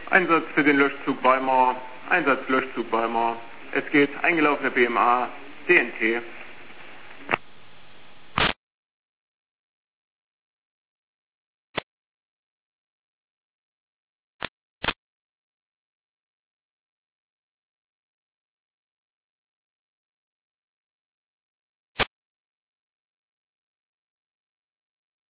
Einsatz für den Löschzug Weimar. Einsatz Löschzug Weimar. Es geht eingelaufene BMA, DNT.